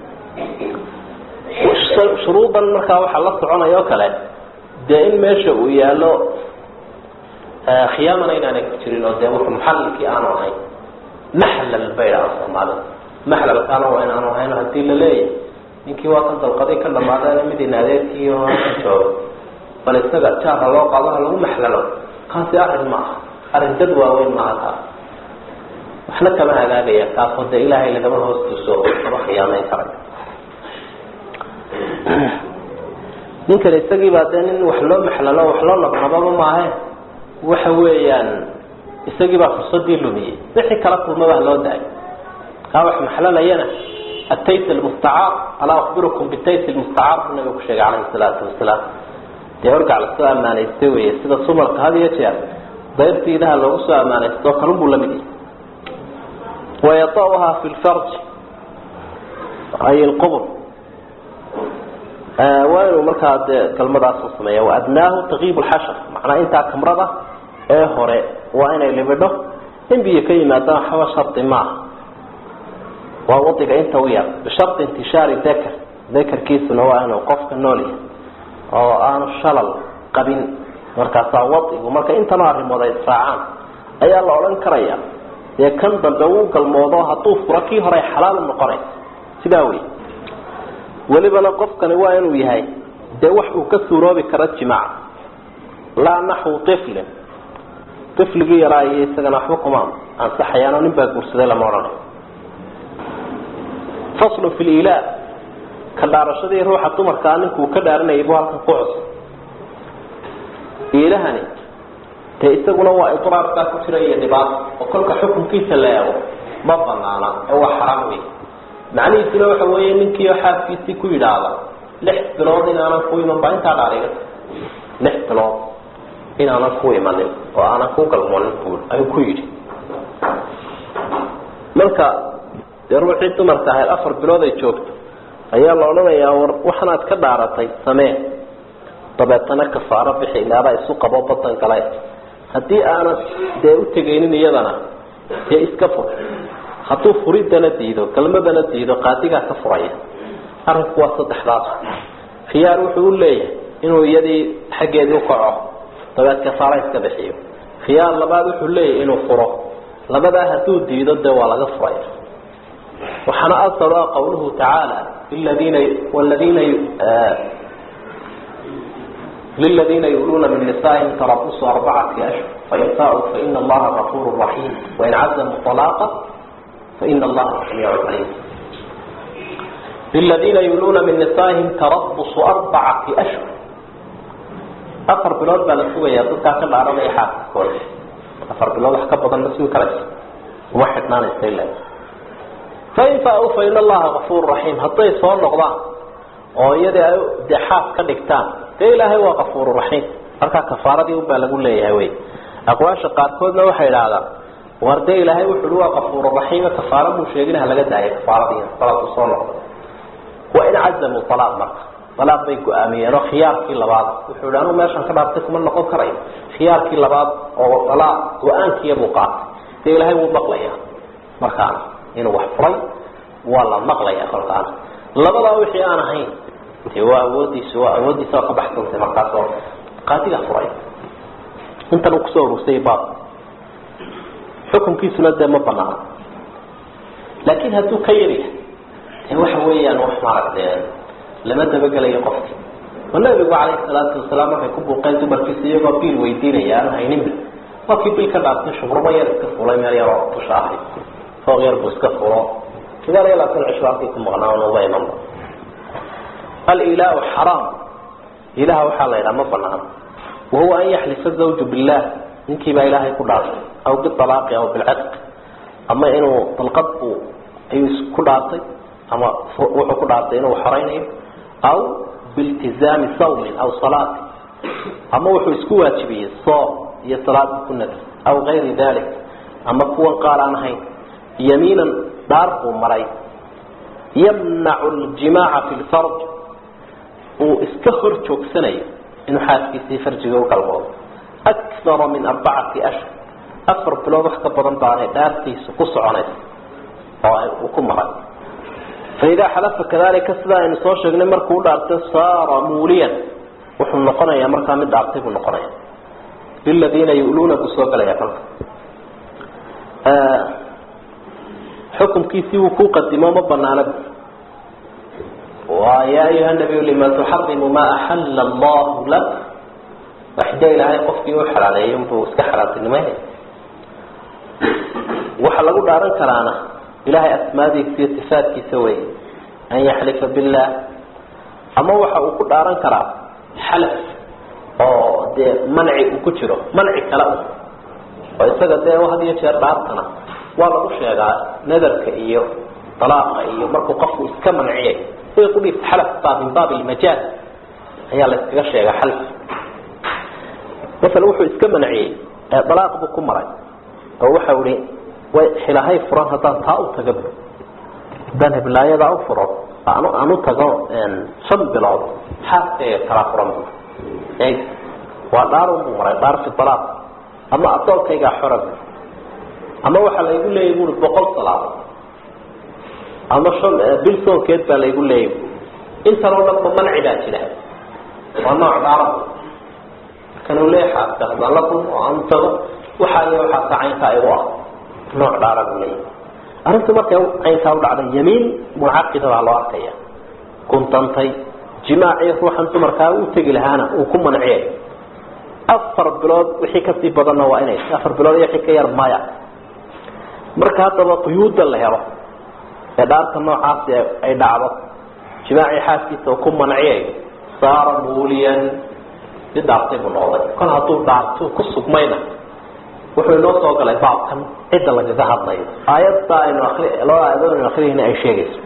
shuruudan markaa waxaa la soconaya oo kale dee in meesha uu yaalo khiyaamana inaanay ku jirin oo dee wuxuu muxallilkii aanu ahayn maxlal bay dhaha soomaalida maxlalkaana waa inaanu ahayn hadii la leeyahay ninkii waa kan dalqaday ka dhamaadeen mid inaadeerkii oo joogo bal isaga jaarka loo qaado lagu maxlalo kaasi arrin ma aha arrin dad waaweyn maaha kaa waxna kama hagaagaya kaasoo dee ilaahay lagama hoos tuso kama khiyaamayn karay ninkan isagii baa dee nin wax loo maxlalo wax loo nabnababa maahe waxa weeyaan isagii baa fursadii lumiyey wixii kala kulmaba loo daayo kaa wax maxlalayana التيس المستعار ألا أخبركم بالتيس المستعار النبي كشيء عليه الصلاة والسلام يرجع للسؤال ما يستوي سيدا صمر هذه أشياء ضيرتي لها لو سؤال ما يستوي قلب ولا بدي ويطأها في الفرج أي القبر آه وين مركز كلمة الصمية وأدناه تغيب الحشر معناه أنت كمرضة إيه هراء وين اللي بده إن بيكي ما دام حوا شرط معه ووضع انت وياه بشرط انتشار الذكر ذكر كيس ان هو انا وقفك النولي او انا الشلل قبين مركز وضع ومركز انت نار الموضوع الساعان اي الله اولان كريا يا كان دلدوق الموضوع هطوف ركي هراي حلال النقري سداوي ولبنا قفك نوائن ويهاي ده وحو كسورو بكرات جماع لا نحو طفل طفل جي راي سجن حكم عن صحيانا نبقى مرسل لمورنا فصل في الإله كدارشدي روح الطمر كانك وكدارنا يبغى قعص إلهني تيستقون هو إطرار كثيرة نبات وكل حكم كيس لا ما ظننا هو حرامي معني يصير حوالي منك يحاب في سكوي هذا لحد بلاد إن أنا خوي من بعين تعالى لحد بلاد إن أنا خوي مالي وأنا خوك المال طول أي خوي ملكا ruuxii dumarka ahayd afar bilood ay joogto ayaa la odhanayaa waxaanaad ka dhaaratay samee dabeetana kafaaro bixi ilaaba isu qabo badan kale haddii aanad dee u tegaynin iyadana dee iska fur hadduu furidana diido kelmadana diido qaadigaa ka furaya arrinku waa saddexdaas khiyaar wuxuu u leeyahay inuu iyadii xaggeedii u kaco dabeed kafaaro iska bixiyo khiyaar labaad wuxuu leeyahay inuu furo labadaa hadduu diido dee waa laga furaya وحنا أصل قوله تعالى للذين والذين آه للذين يقولون من نسائهم تربص أربعة أشهر فإن فاءوا فإن الله غفور رحيم وإن عزموا طلاقا فإن الله سميع عليم للذين يقولون من نسائهم تربص أربعة أشهر أفر بلاد بلسوية يقول كاكل العربي حاكم كل أفر بلاد حكبضا النسوي كرس واحد نان استيلان فإن فأو فإن الله غفور رحيم هطي صور نقضان ويدي دحاف كدكتان دي إلهي هو غفور رحيم أركا كفارة دي وبا لقول لي هاوي أقواش قاركودنا وحي لهذا وردي إلهي وحلوة غفور رحيم كفارة مشيقينها لقد داعي كفارة دي صلاة صور نقضان وإن عزموا طلاق مرة طلاق بيكو آمين خيار كي لبعض وحلوانو ماشان كبابتكم النقض كريم خيار كي لبعض وطلاق وآنك يبقى دي إلهي ومقليا مركان إنه وحفري والله مقلة يا خلقان لبلا وحي أنا هين هو ودي سواء ودي سواء قبحتم في مركز قاتل أفري أنت نقصور وستيباب حكم كيس لدى مبنى لكن هاتو كيري هو حويا نوح معك لما تبقى لي قفتي والنبي عليه الصلاة والسلام يكون بقيت بركسيه وبيل ويدين يا أنا هينم وكيف بالكلام نشوف ربما يركف ولا ما يرى تشاهد فغير بسكفره كذا لا يكون عشوائكم مغناون وبينهم الإله حرام إله وحال إلى مبنى وهو أن يحلف الزوج بالله إنك با إله يكون عاصي أو بالطلاق أو بالعتق أما إنه طلقته يكون عاصي أما وحكون عاصي إنه حرين أو بالتزام صوم أو صلاة أما وحو يسكوها تبيه الصوم هي صلاة كنا أو غير ذلك أما كون قال عنه يمينا دارق مري يمنع الجماع في الفرج واسكخر شوك سنة إنه حاسك في فرجه وقلبه أكثر من أربعة أشهر أفر بلوض اختبضا بانه دارتي سقص عنه وكم مري فإذا حلف كذلك سدا إن صوشنا مركو دارت صار موليا وحن نقنا يا مركا من دارتك نقنا للذين يؤلون بسوق لا يقل آه حكم كيسي وكو قدمه مبنانا ويا أيها النبي لما تحرم ما أحل الله لك وحده إلى هاي قفك وحل عليهم فوسكحرات النمائي وحلقوا دارا كرانا إلهي أسماء في اتفاد كسوي أن يحلف بالله أما وحقوا دارا كرا حلف أو ده منع وكتره منع كلامه ويسقط ده واحد يشير دارتنا والله وش يا نذرك إياه طلاق إياه مركو قفوا إسكمن عيه ويقول حلف باب من باب المجال هي اللي تغشى حلف مثلا وحو إسكمن عيه طلاق بكم مرة أو وحولي وحلاهي فران هذا تاو تقبل دانه بلاية داو فران أنا أنا تقول إن شن بلاد حتى ترى فران إيه ودارو مرة دار في الطلاق أما أطول كيجا حرب أما وحلا يقول لي يقول بقول صلاة أما شن بيلسون كيد بلا يقول لي أنت لو لك من علاج له وأنا عارف كانوا ليه حتى هذا لكم وأنت وحاجة وحتى عين تايوان نوع دارك لي أنت ما كان عين كاود على يمين معقدة على الواقع كنت أنتي جماعي روح أنت مركاو تجي هنا وكم من عين أفر بلاد وحكي كسي بدلنا وإني أفر بلاد يحكي ير مايا مركها تبى قيود الله يرى دارك النوع عاصي أي دعوة جماعي حاسس وكم من عين صار موليا لدارتي بالنظر كان هطول دارتو قصة مينا wuxuu noo soo galay baabkan cid laga hadlayo aayadda aynu akhri loo aayadda akhriina ay sheegayso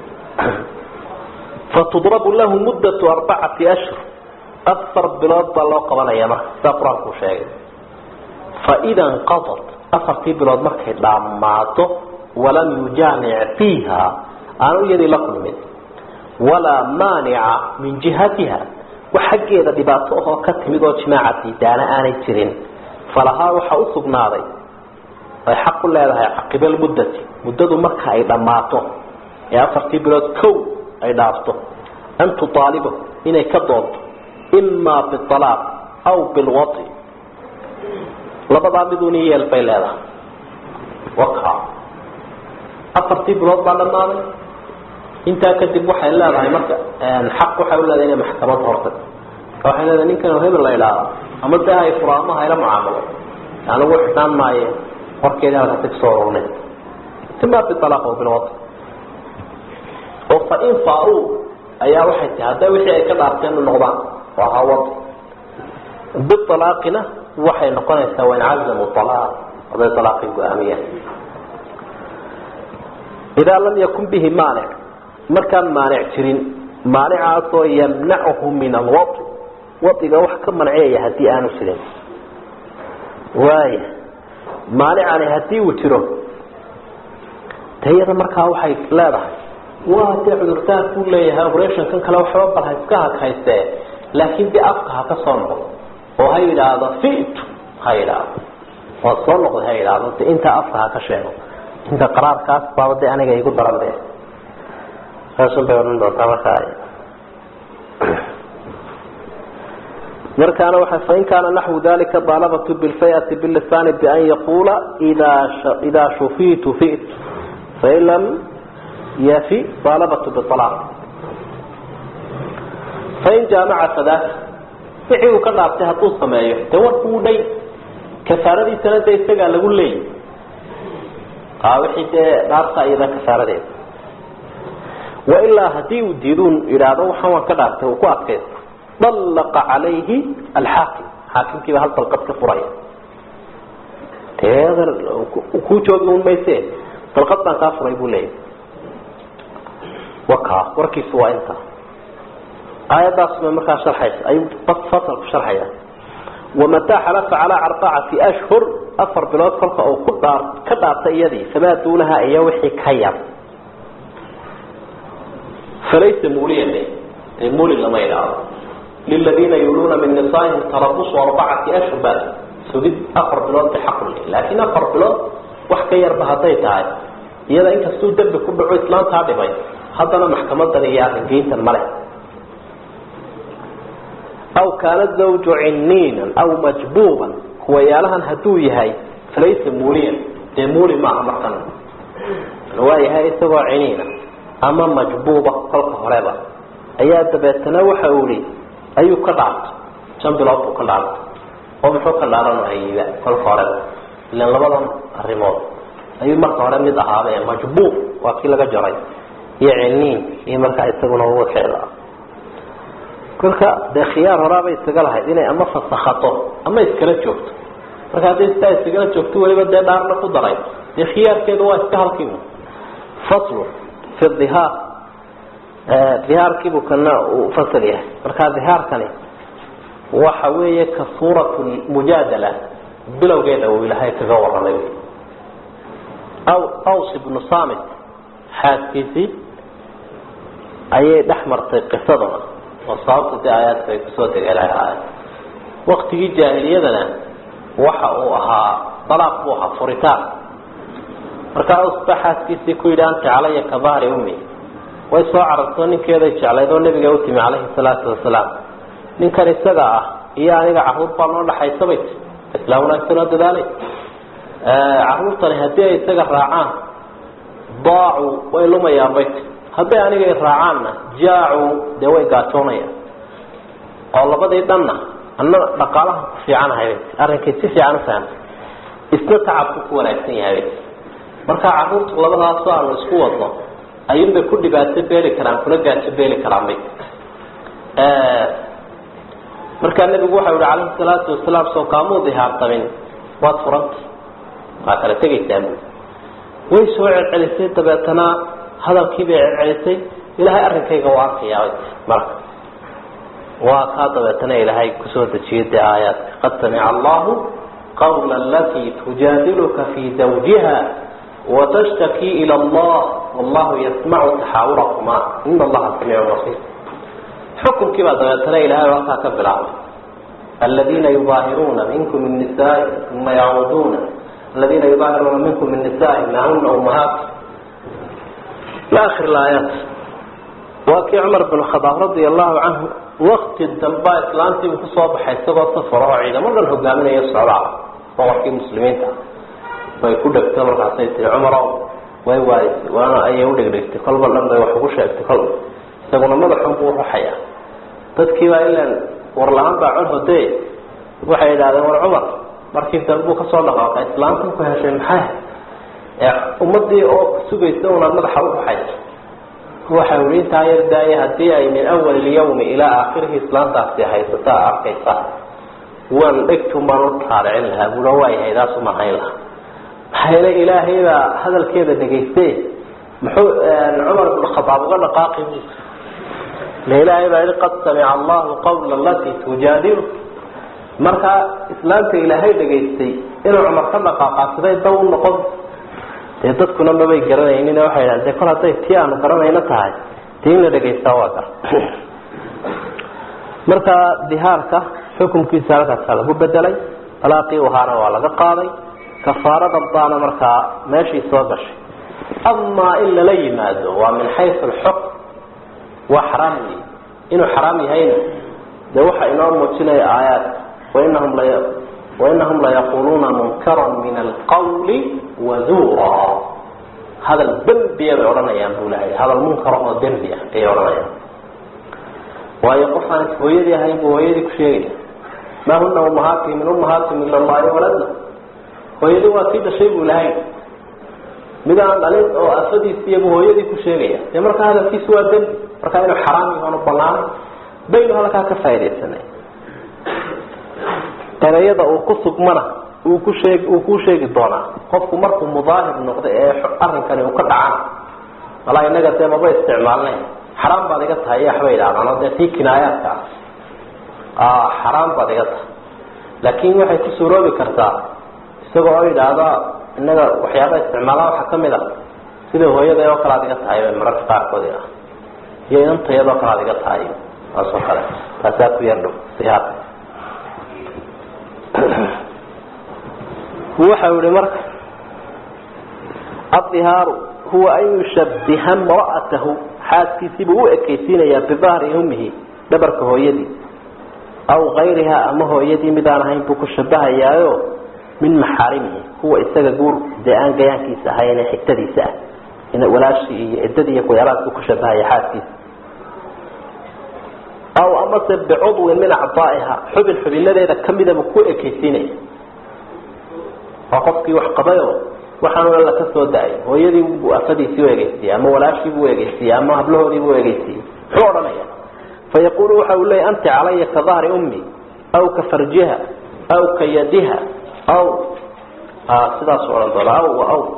fatudrabu lahu muddatu arba'ati ashhur afar bilood baa loo qabanaya marka safranku sheegay fa idan qadat afartii bilood markay dhaamaato walam yujani' fiha aanu yadi la kulmin wala mani'a min jihatiha waxageeda dhibaato oo ka timid oo jimaacatii daana aanay jirin فلها وحا أصبناضي أي حق الله لها عقب المدة مدة مركة أي دماته يا فرتي بلاد كو أي دافته أن تطالبه إنه كدوت إما بالطلاق أو بالوطي لبضع بدونية الفيلة وقع أفرتي بلاد بعد الناضي انت كدب وحا الله لها مركة الحق وحا الله لها محكمات هرتك وحا الله لها كانوا هيب الله لها أما ده إفرامها إلى معاملة يعني هو حسان معي وكذا لا تكسرونه ثم بالطلاق وبالوطن وفإن فاروا أي واحد هذا وحي كذا أركان النقضان وها وطن بالطلاقنا وحي نقول سواء عزم الطلاق هذا طلاق القامية إذا لم يكن به مانع ما كان مانع ترين مانع عصو يمنعه من الوطن وطيقة وحكم منعيه هدي آنو سلين واي مانع عني هدي وتره تهيئة مركها وحي لا رحي وهدي عذرتان كل ليها بريشن كان كلا وحباب بل هيسكاها كهيستاه لكن دي أفقها كصنع وهي لهذا فئت هاي لهذا والصنع هاي لهذا انت أفقها كشينه انت قرار كاس بابدي أنا يقول ضرب ده فاسم بيورن دو تابخاي مركان وحد فإن كان نحو ذلك طالبة بالفئة باللسان بأن يقول إذا إذا شفيت فئت فإن لم يفي طالبة بالطلاق فإن جامع فذاك فعيو كذا أبتها توصى ما يحتوى لي كفارة سنة يستقع لقول لي قاوحي نارسا إذا كفارة دي وإلا هدي وديدون إرادة وحوى كذا أبتها وقوات كيس طلق عليه الحاكم حاكم كيف هل طلقت كفرية تهذر وكوتو يقولون بيسين طلقتنا كافر يقول لي وكا وركي سواء انت آية داسمة مركا شرحيس أي فصل شرحية ومتى حلف على أربعة أشهر أفر بلاد خلق أو قدار كدار سيدي فما دونها أيوحي كيام فليس موليا لي مولي لما يلعب للذين يولون من نسائهم تربص أربعة أشهر بعد سوديد أفر بلاد بحق لي لكن أفر بلاد وحكي يربها طيتها إذا إنك سود دب كل عو إسلام تعبي haddana maxkamadan iyo arringeyntan male. aw kaana zawju ciniinan aw majbuuban kuwayaalahan hadduu yahay falaysa muuliyan dee muuli maaha markan waa yahay isagoo ciniina ama majbuuba kolka horeba ayaa dabeetana waxa uu ihi ayuu ka dhaartay shan bilood buu ka dhaartay oo muxuu ka dhaaranahayba kolka horeba ilan labadan arrimood ayuu marka hore mid ahaaba ee majbuub waa kii laga jaray iyo ciniin iyo markaa isaguna waxeeda kolka dee khiyaar horaabay isaga lahayd inay ama fasakhato ama iskala joogto marka hadday sidaa iskala joogto weliba dee dhaarna ku daray dee khiyaarkeedu waa iska halkiiba faslu fi dhihaar dhihaarkiibuu kana uu fasal yahay markaa dhihaarkani waxa weeye ka suuratu mujaadala bilowgeeda uu ilaahay kaga warramay aw aws ibnu samit xaaskiisii ayay dhex martay qisaduna oo sababta dee aayaadka ay kusoo degelahay waktigii jaahiliyadana waxa uu ahaa dalaaq buu ahaa furitaan markaa usba xaaskiisii ku yidhi anta calaya ka dahri ummi way soo carartoo ninkeeday jeclayd oo nabiga u timi calayhi salaatu wasalaam ninkan isaga ah iyo aniga carruur baa noo dhaxaysa bay ti islaam wanaagsan oo dadaalay carruurtani haddii ay isaga raacaan daacu way lumayaan bay ti hadday aniga raacaanna jaacu dee way gaajoonayaan oo labadii dhanna anna dhaqaalaha ku fiicanahay arrinkay si fiican u fahamtay isna tacabku ku wanaagsan yahay markaa carruurtu labadaasoo aanu isku wadno ayuunbay ku dhibaato beeli karaan kuna gaajo beeli karaan bay markaa nebigu waxa yihi calayhi salaatu wasalaam soo kaamuu dihaartamin waad furanta waa kala tegaysaa bu way soo celcelisay dabeetana hadalkii bay celcelisay ilaahay arrinkayga waa arkayaa marka waa kaa dabeetana ilaahay kusoo dejiyay dee aayaadka qad samica allahu qawla alatii tujaadiluka fii zawjiha watashtaki ila allah wallahu yasmacu taxaawurakuma ina allaha samiicu basiir xukunkii baa dabeetana ilaahay halkaa ka bilaabay aladiina yubaahiruuna minkum min nisaai uma yacuuduuna aladiina yubaahiruuna minkum min nisaai lahuna umahaati ila akhir laayaat waa kii cumar bin khadaab radia allahu canhu wakti damba islaantiibuu kusoo baxay isagoo safar oo ciidamadan hogaaminaya socdaal boqorkii muslimiinta bay ku dhegto markaasay tiri cumarow way waarisay waana ayay udhegdhegtay kolba dhan bay wax ugu sheegtay kolba isaguna madaxun buu ruxaya dadkii baa ilan war la-aan baa cod hodee waxay idhahdeen war cumar markii dambe buu kasoo dhaqaaqay islaamtan ku heshay maxay ummadii oo sugaysa unaad madaxa uruxayso waxa ui intaa yar daaya hadii ay min awal lyawmi ilaa aakhirihi islaantaasi haysataa arkaysa waan dhegtumaan u taaricin lahaa bua waayahay daasuma hayn lahaa maxaa yeele ilaahay baa hadalkeeda dhegaystay muxuu cumar bin khadaab uga dhaqaaqi le ilaahay baa yihi qad samica allahu qawla alatii tujaadilu markaa islaamta ilaahay dhegaystay inuu cumar ka dhaqaaqa siday daw u noqon dee dadkuna mabay garanaynin waxay idhahan dee kol hadday tii aanu garanayno tahay dee in la dhegaystaa waa gar markaa dihaarka xukumkiisa halkaasaa lagu bedelay alaaqii ahaana waa laga qaaday kafaarada baana markaa meeshii soo gashay amaa in lala yimaado waa min xaysu alxukm waa xaraam wey inuu xaraam yahayna dee waxa inoo muujinaya aayaadka wainahum la wainahum layaquluuna munkaran min alqawli wazuura hadal dembiya bay odhanayaan buu lahay hadal munkara oo dembi ah ayay odhanayaan waayo qofaan hooyadii ahayn buu hooyadii ku sheegaya maa huna umahaati min umahaatihim ila allahi waladna hooyadii waa kii dhashay buu lahay mid aan dhalin oo afadiisiiya buu hooyadii ku sheegaya dee markaa hadalkiisu waa dembi markaa inuu xaraam yahoonu banaanay baynu halkaa ka faa'idaysanay erayada uu ku sugmana uu ku sheeg uu ku sheegi doonaa qofku markuu mudaahir noqdo ee arrinkani uu ka dhacana walaa inaga dee maba isticmaalnay xaraam baad iga tahay iyo waxbay idhahdaan oo dee tii kinaayaadka ah xaraam baad iga tahay laakiin waxay ku suuroobi kartaa isagoo oo yidhaahda inaga waxyaabaha isticmaalaa waxaa kamid a sida hooyada oo kale aad iga tahay bay mararka qaarkoodi ah iyo inantayadoo kale aad iga tahay taasoo kale taasaa ku yar dhow sihaad waxa uu marka adhihaaru huwa an yushabbiha imra'atahu xaaskiisiibu u ekaysiinayaa bidahri ummihi dhabarka hooyadii aw gayriha ama hooyadii midaan ahayn buu ku shabahayaayo min maxaarimihi kuwa isaga guur dee aan gayaankiisa ahayn ee xigtadiisa ah ina walaashii iyo ciddadii iyo kuyaalahaas buu ku shabahaya xaaskiisa aw amase bicudwin min acdaa'iha xubin xubinadeeda kamida buu ku ekaysiinaya waa qofkii wax qabayo waxaanu alla ka soo da-ay hooyadii buu afadiisii u egeysiyey ama walaashii buu egeysiyey ama hablahoodii buu egeysiyey muxuu odhanaya fayaqulu waxa uu leeyay anti calaya ka dahri ummi aw ka farjiha aw ka yadiha aw sidaasuu odhan doona aw wa aw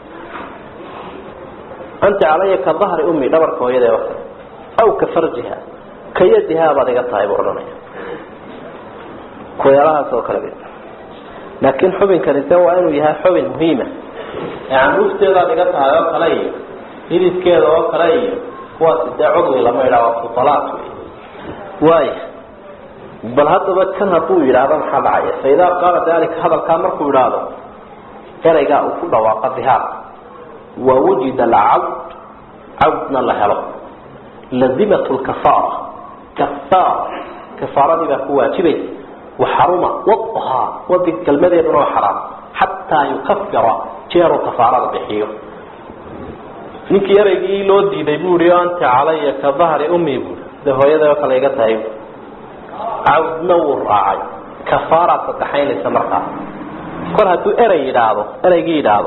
anti calaya ka dahri ummi dhabarka hooyada ee wakale aw ka farjiha ka yadiha baad iga tahay buu odhanaya kuyaalahaas oo kale laakiin xubinkani se waa inuu yahay xubin muhiima ee canruufteedaad iga tahay oo kale iyo hididkeeda oo kale iyo kuwaasi dee cudwi lama idhaha waa futalaat wey waaya bal haddaba kan hadduu yidhaahdo maxaa dhacaya fa idaa qaala dalika hadalkaa markuu idhaahdo ereygaa uu ku dhawaaqa dihaar wa wujida alcawd cawdna la helo lazimat lkafaara kafaara kafaaradii baa ku waajibaysa waxaruma wadhaa wadi kelmadeeduna waa xaraam xataa yukafira jeeruu kafaarada bixiyo ninkii ereygii loo diiday buu ihi anti calaya ka dahri ummi buui de hooyada oo kale iga tahay cawdna wuu raacay kafaaraa sadexaynaysa markaas kor hadduu erey yidhaahdo ereygii yidhaahdo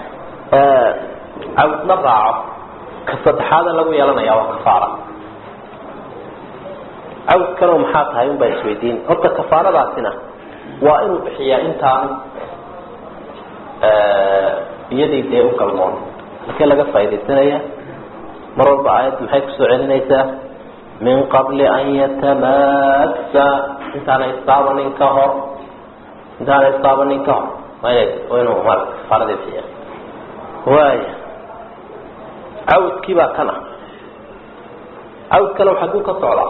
cawdna raaco ka saddexaada lagu yeelanaya waa kafaara cawd kano maxaa tahay un baa isweydiin horta kafaaradaasina waa inuu bixiyaa intaan iyadii dee u galmoon halkee laga faaidaysanaya mar walba aayaddu maxay kusoo celinaysaa min qabli an yatamassa intaana istaabanin ka hor intaana istaabanin ka hor waa inuu maarata kafaaradii bixiya waaya cawdkii baa kana cawdkana xaguu ka socdaa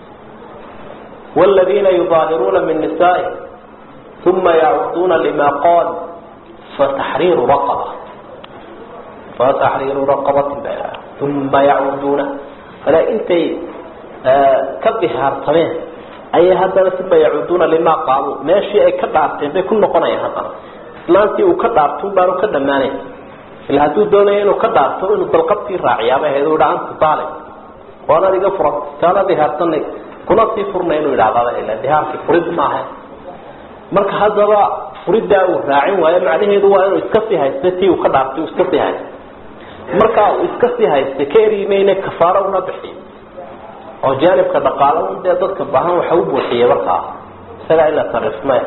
والذين يظاهرون من نسائهم ثم يعودون لما قال فتحرير رقبة فتحرير رقبة بها ثم يعودون فلا انت كبهار طبيعي اي هذا ثم يعودون لما قالوا ماشي اي كدارتين بكل نقنية هذا لانتي وكدارتون بارو كدماني اللي هدو دوني انو كدارتو انو تلقبتي راعيا ما هيدو دعان تطالب وانا لقى فرق كان بهارتني kuna sii furna inuu idhaahdaa ila dihaarkii furid maaha marka haddaba furiddaa uu raacin waayo macnaheedu waa inuu iska sii haysta tii uu ka dhaartay uu iska sii haysta marka uu iska sii haysta ka erimayna kafaaro una bixiyo oo jaanibka dhaqaalo un dee dadka baahan waxa u buuxiya markaa isagaa ila sarifmaya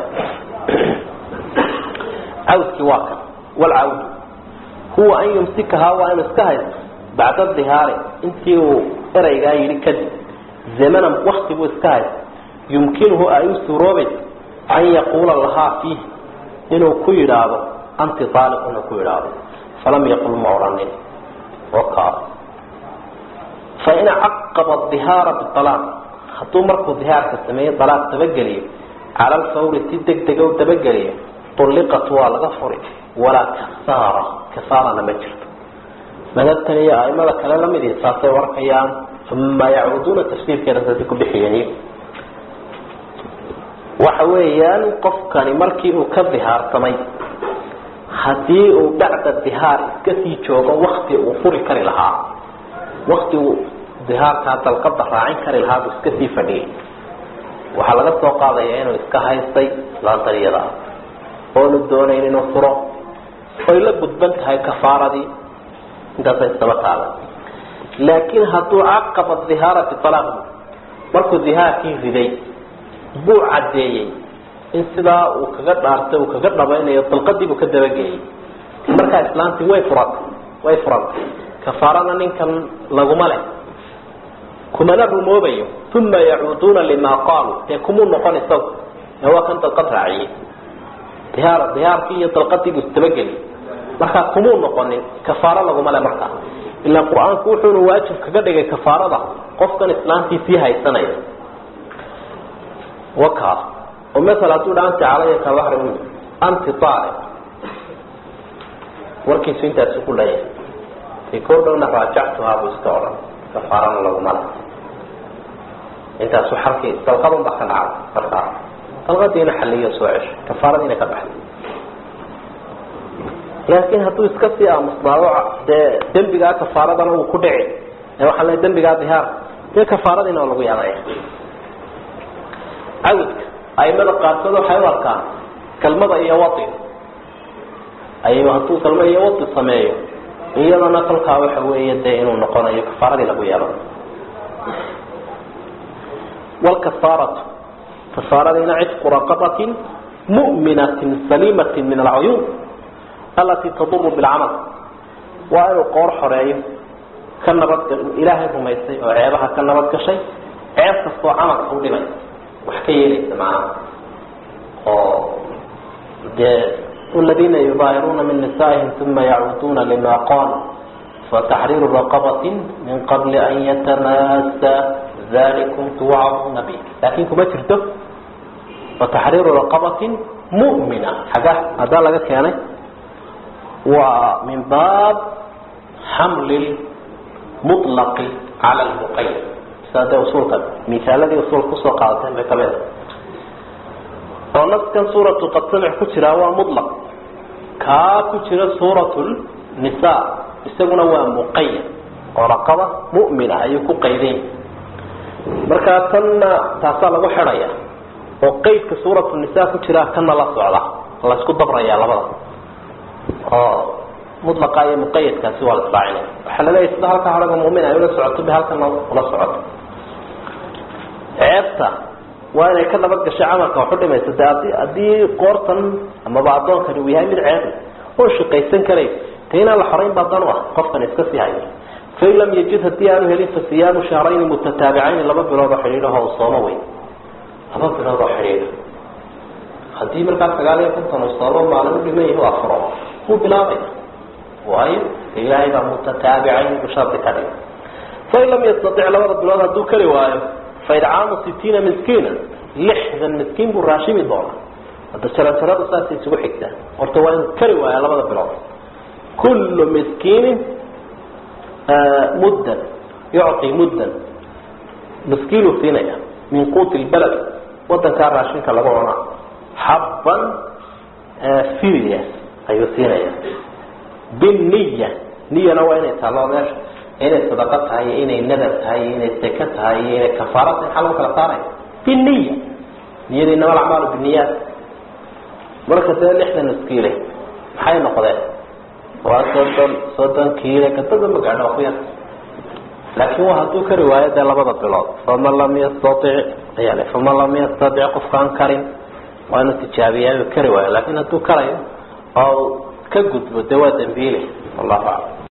cawdkii waa kan walcawdu huwa an yumsikahaa waa inuu iska haysto bacda dihaari intii uu ereygaa yidhi kadib زمنا وقت بوسكاي يمكنه أن يسروبي أن يقول لها فيه إنه كيرابه أنت طالب إنه كيرابه فلم يقل مورانين وقال فإن عقب الظهار بالطلاق حتى مركو الظهار كالسمية طلاق تبقلي على الفور تدك تقو تبقلي طلقت والغفر ولا كثارة كثارة نمجر مدتني يا أئمة كلا لم يدي ساسي ورقيان ثم يعودون تفسير كرساتكم بحياني وحويان قفكان مركي كالظهار تمي هدي بعد الظهار كثي جوغا وقت وفوري كري لها وقت ظهار كانت القبضة راعين كري لها بس كثي فدي وحلقات توقع ذيانو اسكا هايستي لان طريقا قولوا الدونين انو فرو وإلا بدبنت هاي كفارة دي انت سيستمت هذا لكن هدو عقب الظهار بطلاق مركو الظهار كيف ذي بو عديي in sidaa uu kaga dhaartay uu kaga dhabaynayo dalqadii uu ka dabagay marka islaanti way furat way furat kafarana ninkan laguma leh kuma la rumoobayo thumma yauduna lima qalu yakumu noqonaysa waa kan dalqad raaciye diyaar diyaarkii iyo dalqadii uu dabagay marka kuma noqonin kafara laguma leh marka illa quraanku wuxuu waajib kaga dhigay kafarada qofkan islaanti si haysanaya waka ومثلا تقول أنت علي كظهر أمي أنت طالب وركي سنت تقول لي في كل دولة راجعتها بستورا kafaarana laguma laha intaasu xalkii dalqadun baa ka dhacda markaa dalqadiina xaliyo soo cesho kafaaradiina ka baxday laakiin hadduu iska sii aamusnaado dee dembigaa kafaaradana uu ku dhici ee waxaa la dembigaa dihaar dee kafaaradiina oo lagu yeelanaya cawdka aimada qaarkood waxay u arkaan kalmada iyo wadi ay hadduu kalma iyo wadi sameeyo iyadana kolkaa waxa weeye dee inuu noqonayo kafaaradii lagu yeelano walkafaaratu kafaaradiina cidqu raqabatin mu'minatin saliimatin min alcuyuub alatii taduru bilcamal waa inuu qoor xoreeyo ka nabad ilaahay rumaysay oo ceebaha ka nabad gashay ceeb kastoo camalka u dhimay wax ka yeelaysa macnaha oo dee الذين يظاهرون من نسائهم ثم يعودون لما قالوا فتحرير رقبة من قبل أن يتماسا ذلكم توعظون به لكن كما ترتب فتحرير رقبة مؤمنة حاجة هذا لك يعني ومن باب حمل المطلق على المقيد هذا وصول مثال الذي وصول قصة قاعدتين بكبير ونسكن سورة قد سمع كتيرا ومطلق كا كتيرا سورة النساء يستغنى هو مقيد ورقبة مؤمنة أيكو قيدين مركاتنا تاسال وحرية وقيد كسورة النساء كتيرا كنا لا سعلا الله يسكت ضبريا لبدا آه مطلق أي مقيد كسوى الإسباعين حللا يستهل كهرجة مؤمنة يولا سعت بها كنا ولا سعت عيبتا waa inay ka nabad gashay camalka waxu dhimaysa de adi haddii qoortan amaba addoonkani uu yahay mid ceeb oo shaqaysan karay de inaan la xorayn baa dan u ah qofkan iska sii hayo fain lam yajid haddii aanu helin fasiyaamu shahrayni mutataabicayn laba bilood oo xidhiidhaho u soomo wey laba bilood oo xidhiidha haddii markaa sagaal iyo konton uu soomo maalin u dhiman yahi waa furo wuu bilaabaya waayo ilaahay baa mutataabicayn u shardi ka dhigay fain lam yastatic labada bilood hadduu kari waayo فإدعام ستين مسكينا لحظا مسكين بالراشمي دولار هذا سلام سلام أساسي سوى حكتا ورتوان كروا على ماذا بلاد كل مسكين آه مدا يعطي مدا مسكين فينا من قوت البلد وذكر راشمي كالبعنا حبا آه فيريا أيو سينيا بالنية نية نوعين يتعلم ماشي inay sadaqo tahay inay nadar tahay inay saka tahay inay kafaara tahay xal kala saaray binniya niyada inama al-a'malu binniyat marka taa lixdan iskiile maxay noqdeen waa soddon soddon kiile ka tada magaalo ku yar laakiin waa haduu ka riwaayada labada bilood fama lam yastati yani fama lam yastati qofkan karin waa inuu tijaabiyo ka riwaayada laakiin haduu karayo oo ka gudbo dawaa dambiile wallahu a'lam